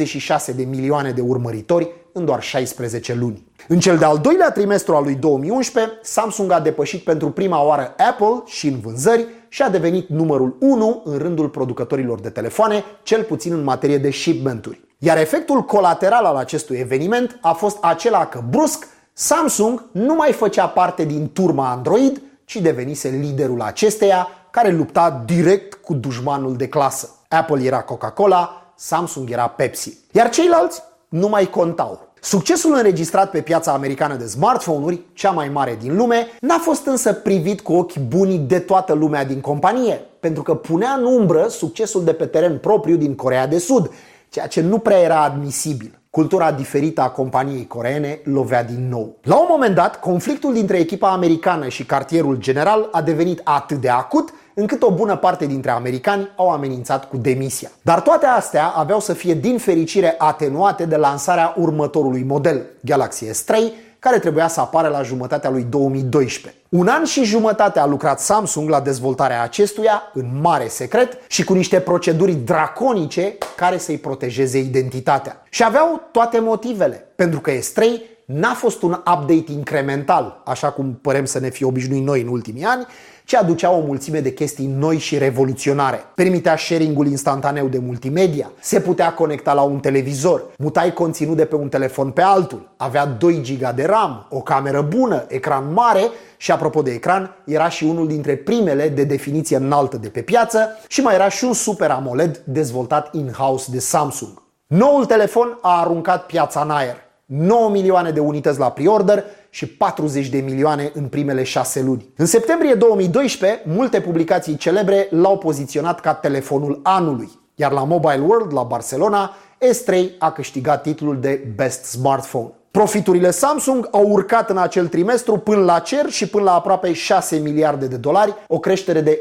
26 de milioane de urmăritori în doar 16 luni. În cel de-al doilea trimestru al lui 2011, Samsung a depășit pentru prima oară Apple și în vânzări și a devenit numărul 1 în rândul producătorilor de telefoane, cel puțin în materie de shipment-uri. Iar efectul colateral al acestui eveniment a fost acela că brusc Samsung nu mai făcea parte din turma Android, ci devenise liderul acesteia, care lupta direct cu dușmanul de clasă. Apple era Coca-Cola, Samsung era Pepsi. Iar ceilalți nu mai contau. Succesul înregistrat pe piața americană de smartphone-uri, cea mai mare din lume, n-a fost însă privit cu ochi buni de toată lumea din companie, pentru că punea în umbră succesul de pe teren propriu din Coreea de Sud, ceea ce nu prea era admisibil. Cultura diferită a companiei coreene lovea din nou. La un moment dat, conflictul dintre echipa americană și cartierul general a devenit atât de acut, încât o bună parte dintre americani au amenințat cu demisia. Dar toate astea aveau să fie din fericire atenuate de lansarea următorului model, Galaxy S3, care trebuia să apară la jumătatea lui 2012. Un an și jumătate a lucrat Samsung la dezvoltarea acestuia, în mare secret și cu niște proceduri draconice care să-i protejeze identitatea. Și aveau toate motivele, pentru că S3 n-a fost un update incremental, așa cum părem să ne fi obișnuit noi în ultimii ani, ci aducea o mulțime de chestii noi și revoluționare. Permitea sharing-ul instantaneu de multimedia, se putea conecta la un televizor, mutai conținut de pe un telefon pe altul, avea 2 GB de RAM, o cameră bună, ecran mare și, apropo de ecran, era și unul dintre primele de definiție înaltă de pe piață și mai era și un Super AMOLED dezvoltat in-house de Samsung. Noul telefon a aruncat piața în aer. 9 milioane de unități la pre-order și 40 de milioane în primele 6 luni. În septembrie 2012, multe publicații celebre l-au poziționat ca telefonul anului, iar la Mobile World, la Barcelona, S3 a câștigat titlul de Best Smartphone. Profiturile Samsung au urcat în acel trimestru până la cer și până la aproape 6 miliarde de dolari, o creștere de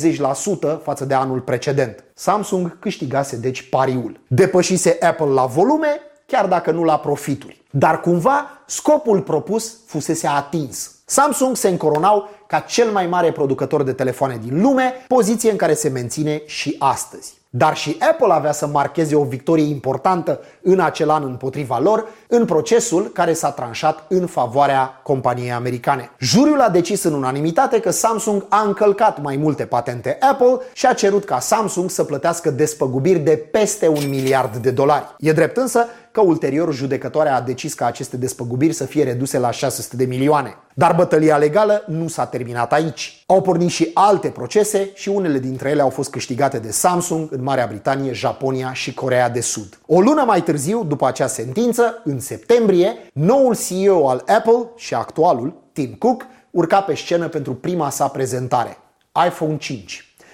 80% față de anul precedent. Samsung câștigase deci pariul. Depășise Apple la volume, chiar dacă nu la profituri. Dar cumva scopul propus fusese atins. Samsung se încoronau ca cel mai mare producător de telefoane din lume, poziție în care se menține și astăzi. Dar și Apple avea să marcheze o victorie importantă în acel an împotriva lor, în procesul care s-a tranșat în favoarea companiei americane. Juriul a decis în unanimitate că Samsung a încălcat mai multe patente Apple și a cerut ca Samsung să plătească despăgubiri de peste 1 miliard de dolari. E drept însă că ulterior judecătoarea a decis ca aceste despăgubiri să fie reduse la 600 de milioane. Dar bătălia legală nu s-a terminat aici. Au pornit și alte procese și unele dintre ele au fost câștigate de Samsung în Marea Britanie, Japonia și Coreea de Sud. O lună mai târziu, după acea sentință, în septembrie, noul CEO al Apple și actualul, Tim Cook, urca pe scenă pentru prima sa prezentare, iPhone 5.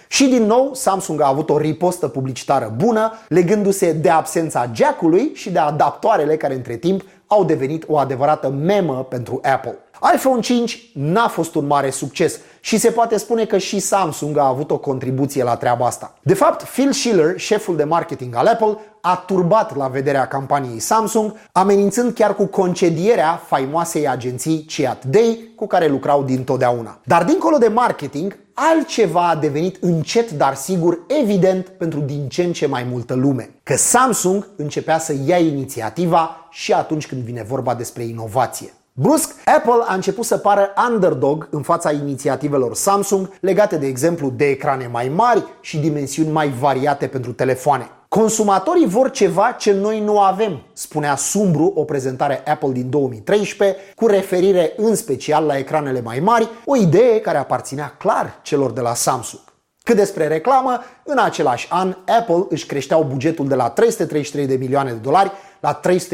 Și din nou, Samsung a avut o ripostă publicitară bună, legându-se de absența jack-ului și de adaptoarele care între timp au devenit o adevărată memă pentru Apple. iPhone 5 n-a fost un mare succes și se poate spune că și Samsung a avut o contribuție la treaba asta. De fapt, Phil Schiller, șeful de marketing al Apple, a turbat la vederea campaniei Samsung, amenințând chiar cu concedierea faimoasei agenții Chiat Day, cu care lucrau dintotdeauna. Dar dincolo de marketing, altceva a devenit încet, dar sigur, evident pentru din ce în ce mai multă lume. Că Samsung începea să ia inițiativa și atunci când vine vorba despre inovație. Brusc, Apple a început să pară underdog în fața inițiativelor Samsung legate, de exemplu, de ecrane mai mari și dimensiuni mai variate pentru telefoane. Consumatorii vor ceva ce noi nu avem, spunea sumbru o prezentare Apple din 2013, cu referire în special la ecranele mai mari, o idee care aparținea clar celor de la Samsung. Cât despre reclamă, în același an, Apple își creșteau bugetul de la 333 de milioane de dolari la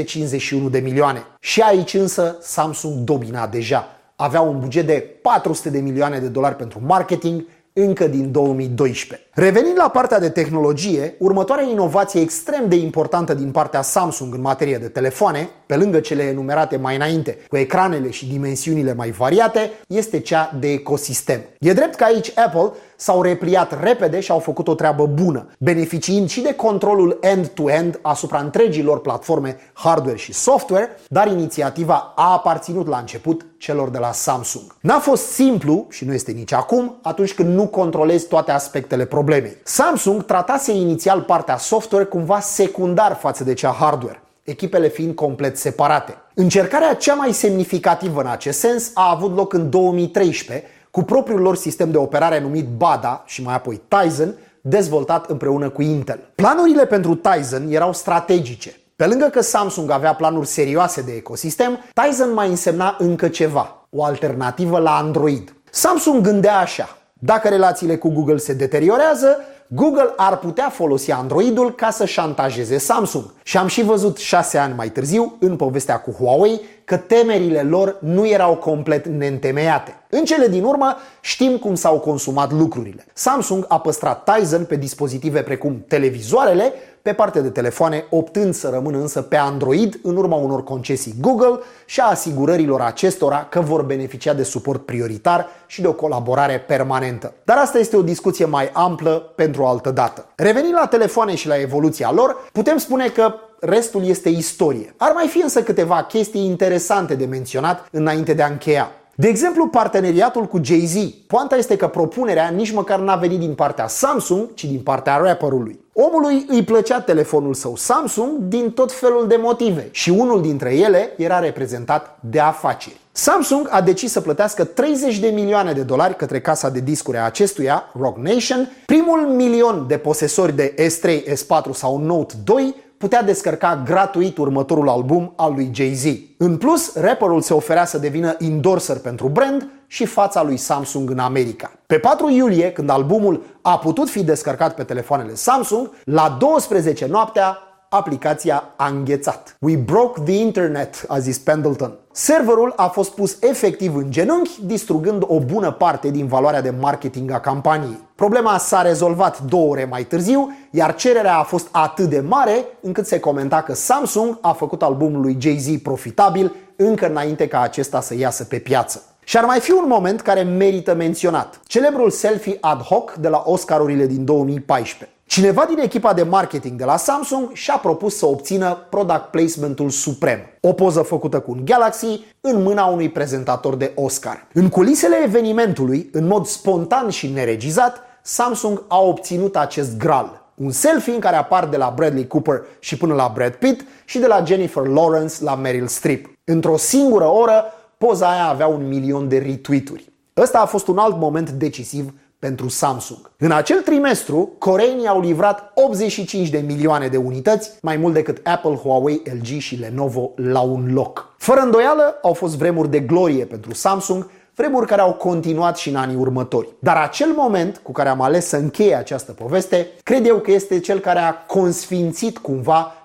351 de milioane. Și aici însă Samsung domina deja. Avea un buget de 400 de milioane de dolari pentru marketing încă din 2012. Revenind la partea de tehnologie, următoarea inovație extrem de importantă din partea Samsung în materie de telefoane, pe lângă cele enumerate mai înainte, cu ecranele și dimensiunile mai variate, este cea de ecosistem. E drept că aici Apple s-au repliat repede și au făcut o treabă bună, beneficiind și de controlul end-to-end asupra întregilor platforme hardware și software, dar inițiativa a aparținut la început celor de la Samsung. N-a fost simplu, și nu este nici acum, atunci când nu controlezi toate aspectele problemei. Samsung tratase inițial partea software cumva secundar față de cea hardware, echipele fiind complet separate. Încercarea cea mai semnificativă în acest sens a avut loc în 2013, cu propriul lor sistem de operare numit BADA și mai apoi Tizen, dezvoltat împreună cu Intel. Planurile pentru Tizen erau strategice. Pe lângă că Samsung avea planuri serioase de ecosistem, Tizen mai însemna încă ceva, o alternativă la Android. Samsung gândea așa: dacă relațiile cu Google se deteriorează, Google ar putea folosi Androidul ca să șantajeze Samsung. Și am și văzut 6 ani mai târziu, în povestea cu Huawei, că temerile lor nu erau complet neîntemeiate. În cele din urmă, știm cum s-au consumat lucrurile. Samsung a păstrat Tizen pe dispozitive precum televizoarele, pe partea de telefoane, optând să rămână însă pe Android în urma unor concesii Google și a asigurărilor acestora că vor beneficia de suport prioritar și de o colaborare permanentă. Dar asta este o discuție mai amplă pentru o altă dată. Revenind la telefoane și la evoluția lor, putem spune că restul este istorie. Ar mai fi însă câteva chestii interesante de menționat înainte de a încheia. De exemplu, parteneriatul cu Jay-Z. Poanta este că propunerea nici măcar n-a venit din partea Samsung, ci din partea rapperului. Omului îi plăcea telefonul său Samsung din tot felul de motive și unul dintre ele era reprezentat de afaceri. Samsung a decis să plătească 30 de milioane de dolari către casa de discuri a acestuia, Roc Nation. Primul milion de posesori de S3, S4 sau Note 2 putea descărca gratuit următorul album al lui Jay-Z. În plus, rapperul se oferea să devină endorser pentru brand și fața lui Samsung în America. Pe 4 iulie, când albumul a putut fi descărcat pe telefoanele Samsung, la 12 noaptea, aplicația a înghețat. "We broke the internet", a zis Pendleton. Serverul a fost pus efectiv în genunchi, distrugând o bună parte din valoarea de marketing a campaniei. Problema s-a rezolvat 2 ore mai târziu, iar cererea a fost atât de mare încât se comenta că Samsung a făcut albumul lui Jay-Z profitabil încă înainte ca acesta să iasă pe piață. Și ar mai fi un moment care merită menționat: celebrul selfie ad hoc de la Oscarurile din 2014. Cineva din echipa de marketing de la Samsung și-a propus să obțină product placementul suprem. O poză făcută cu un Galaxy în mâna unui prezentator de Oscar. În culisele evenimentului, în mod spontan și neregizat, Samsung a obținut acest gral. Un selfie în care apar de la Bradley Cooper și până la Brad Pitt și de la Jennifer Lawrence la Meryl Streep. Într-o singură oră, poza aia avea 1 milion de retweet-uri. Ăsta a fost un alt moment decisiv pentru Samsung. În acel trimestru, coreenii au livrat 85 de milioane de unități, mai mult decât Apple, Huawei, LG și Lenovo la un loc. Fără îndoială, au fost vremuri de glorie pentru Samsung, vremuri care au continuat și în anii următori. Dar acel moment cu care am ales să încheie această poveste, cred eu că este cel care a consfințit cumva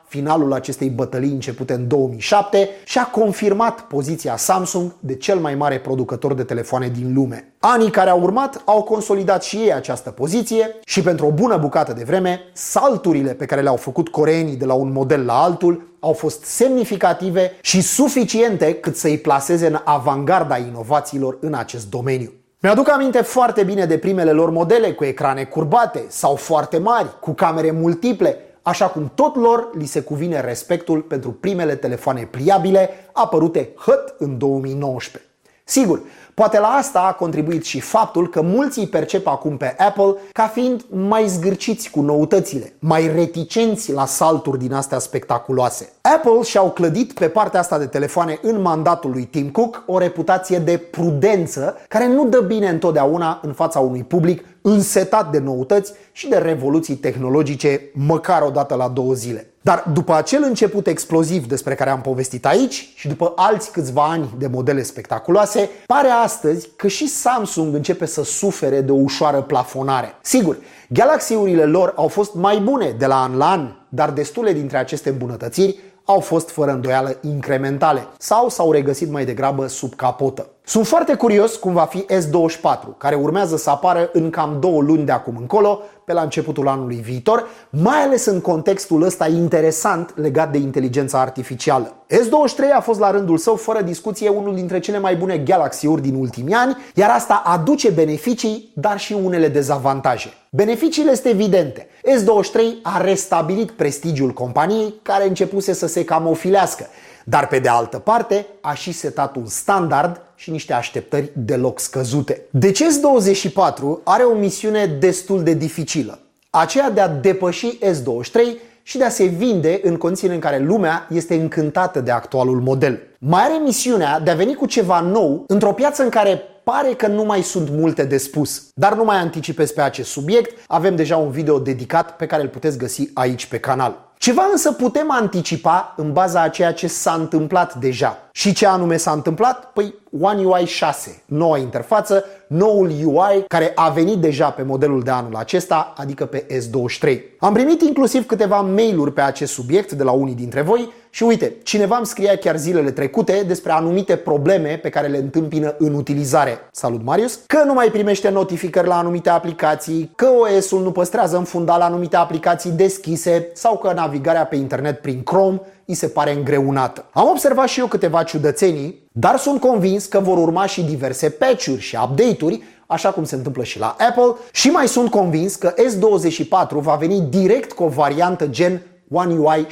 finalul acestei bătălii începute în 2007 și a confirmat poziția Samsung de cel mai mare producător de telefoane din lume. Anii care au urmat au consolidat și ei această poziție și pentru o bună bucată de vreme, salturile pe care le-au făcut coreenii de la un model la altul au fost semnificative și suficiente cât să-i plaseze în avangarda inovațiilor în acest domeniu. Mi-aduc aminte foarte bine de primele lor modele cu ecrane curbate sau foarte mari, cu camere multiple, așa cum tot lor li se cuvine respectul pentru primele telefoane pliabile apărute hăt în 2019. Sigur, poate la asta a contribuit și faptul că mulți îi percep acum pe Apple ca fiind mai zgârciți cu noutățile, mai reticenți la salturi din astea spectaculoase. Apple și-au clădit pe partea asta de telefoane în mandatul lui Tim Cook o reputație de prudență care nu dă bine întotdeauna în fața unui public însetat de noutăți și de revoluții tehnologice măcar o dată la 2 zile. Dar după acel început exploziv despre care am povestit aici și după alți câțiva ani de modele spectaculoase, pare astăzi că și Samsung începe să sufere de o ușoară plafonare. Sigur, Galaxy-urile lor au fost mai bune de la an la an, dar destule dintre aceste îmbunătățiri au fost fără îndoială incrementale sau s-au regăsit mai degrabă sub capotă. Sunt foarte curios cum va fi S24, care urmează să apară în cam 2 luni de acum încolo, pe la începutul anului viitor, mai ales în contextul ăsta interesant legat de inteligența artificială. S23 a fost la rândul său fără discuție unul dintre cele mai bune Galaxy-uri din ultimii ani, iar asta aduce beneficii, dar și unele dezavantaje. Beneficiile sunt evidente. S23 a restabilit prestigiul companiei care începuse să se camofilească, dar pe de altă parte a și setat un standard și niște așteptări deloc scăzute. Deci S24 are o misiune destul de dificilă, aceea de a depăși S23 și de a se vinde în condițiile în care lumea este încântată de actualul model. Mai are misiunea de a veni cu ceva nou într-o piață în care pare că nu mai sunt multe de spus. Dar nu mai anticipez pe acest subiect, avem deja un video dedicat pe care îl puteți găsi aici pe canal. Ceva însă putem anticipa în baza a ceea ce s-a întâmplat deja. Și ce anume s-a întâmplat? Păi One UI 6, noua interfață, noul UI care a venit deja pe modelul de anul acesta, adică pe S23. Am primit inclusiv câteva mail-uri pe acest subiect de la unii dintre voi și uite, cineva îmi scria chiar zilele trecute despre anumite probleme pe care le întâmpină în utilizare. Salut Marius! Că nu mai primește notificări la anumite aplicații, că OS-ul nu păstrează în fundal anumite aplicații deschise sau că navigarea pe internet prin Chrome îi se pare îngreunată. Am observat și eu câteva ciudățenii, dar sunt convins că vor urma și diverse patch-uri și update-uri, așa cum se întâmplă și la Apple, și mai sunt convins că S24 va veni direct cu o variantă gen One UI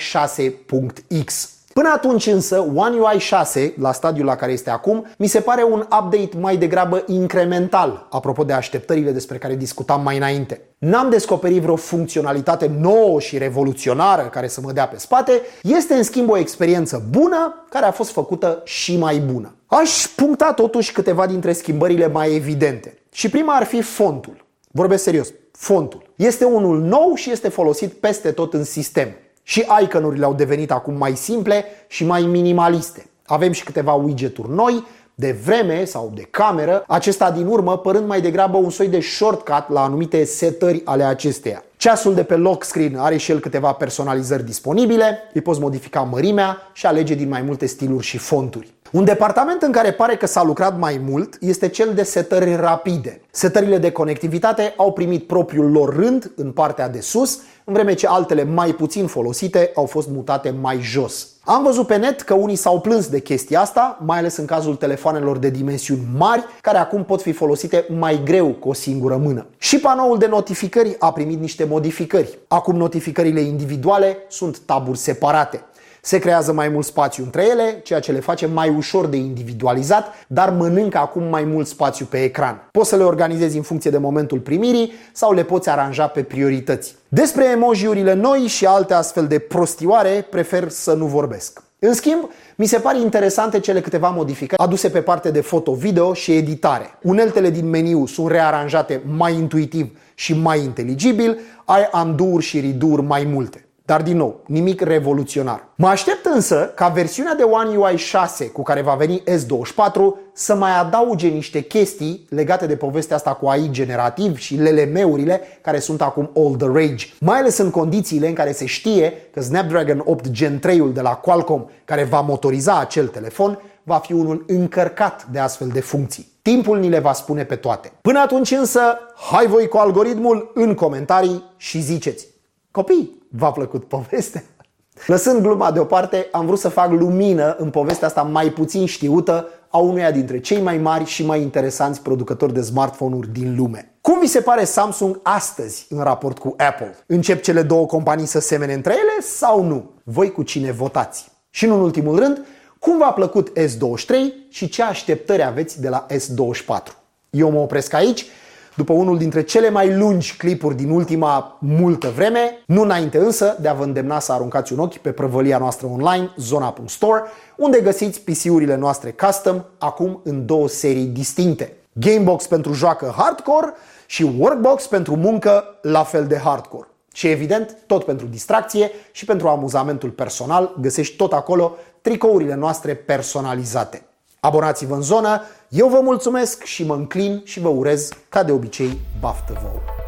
6.x. Până atunci însă, One UI 6, la stadiul la care este acum, mi se pare un update mai degrabă incremental, apropo de așteptările despre care discutam mai înainte. N-am descoperit vreo funcționalitate nouă și revoluționară care să mă dea pe spate, este în schimb o experiență bună care a fost făcută și mai bună. Aș puncta totuși câteva dintre schimbările mai evidente. Și prima ar fi fontul. Vorbesc serios, fontul. Este unul nou și este folosit peste tot în sistem. Și icon-urile au devenit acum mai simple și mai minimaliste. Avem și câteva widget-uri noi, de vreme sau de cameră, acesta din urmă părând mai degrabă un soi de shortcut la anumite setări ale acesteia. Ceasul de pe lock screen are și el câteva personalizări disponibile, îi poți modifica mărimea și alege din mai multe stiluri și fonturi. Un departament în care pare că s-a lucrat mai mult este cel de setări rapide. Setările de conectivitate au primit propriul lor rând în partea de sus, în vreme ce altele mai puțin folosite au fost mutate mai jos. Am văzut pe net că unii s-au plâns de chestia asta, mai ales în cazul telefoanelor de dimensiuni mari, care acum pot fi folosite mai greu cu o singură mână. Și panoul de notificări a primit niște modificări. Acum notificările individuale sunt taburi separate. Se creează mai mult spațiu între ele, ceea ce le face mai ușor de individualizat, dar mănâncă acum mai mult spațiu pe ecran. Poți să le organizezi în funcție de momentul primirii sau le poți aranja pe priorități. Despre emoji-urile noi și alte astfel de prostioare prefer să nu vorbesc. În schimb, mi se par interesante cele câteva modificări aduse pe parte de foto-video și editare. Uneltele din meniu sunt rearanjate mai intuitiv și mai inteligibil, ai undo-uri și redo-uri mai multe. Dar din nou, nimic revoluționar. Mă aștept însă ca versiunea de One UI 6 cu care va veni S24 să mai adauge niște chestii legate de povestea asta cu AI generativ și LLM-urile care sunt acum all the rage. Mai ales în condițiile în care se știe că Snapdragon 8 Gen 3-ul de la Qualcomm, care va motoriza acel telefon, va fi unul încărcat de astfel de funcții. Timpul ni le va spune pe toate. Până atunci însă, hai voi cu algoritmul în comentarii și ziceți: copii, v-a plăcut povestea? Lăsând gluma deoparte, am vrut să fac lumină în povestea asta mai puțin știută a unuia dintre cei mai mari și mai interesanți producători de smartphone-uri din lume. Cum vi se pare Samsung astăzi în raport cu Apple? Încep cele două companii să semene între ele sau nu? Voi cu cine votați? Și în ultimul rând, cum v-a plăcut S23 și ce așteptări aveți de la S24? Eu mă opresc aici, după unul dintre cele mai lungi clipuri din ultima multă vreme, nu înainte însă de a vă îndemna să aruncați un ochi pe prăvălia noastră online, Zona.store, unde găsiți PC-urile noastre custom, acum în două serii distincte. Gamebox pentru joacă hardcore și Workbox pentru muncă la fel de hardcore. Și evident, tot pentru distracție și pentru amuzamentul personal, găsești tot acolo tricourile noastre personalizate. Abonați-vă în zonă, eu vă mulțumesc și mă înclin și vă urez, ca de obicei, baftă vouă!